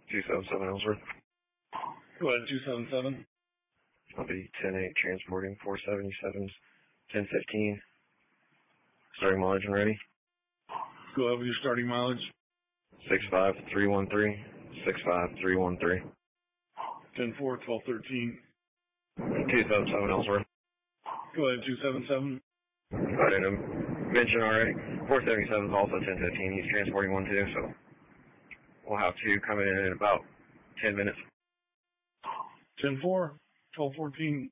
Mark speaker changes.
Speaker 1: 277 Ellsworth.
Speaker 2: Go ahead, 277.
Speaker 1: I'll be 10-8 transporting 477s, 1015. Starting mileage and ready.
Speaker 2: Go ahead with your starting mileage.
Speaker 1: 65313, 65313.
Speaker 2: 10-4, 12-13.
Speaker 1: 277 Ellsworth.
Speaker 2: Go ahead, 277.
Speaker 1: I didn't mention already. 477 is also 1015. He's transporting one too, so we'll have two coming in about 10 minutes.
Speaker 2: 10-4, 12-14.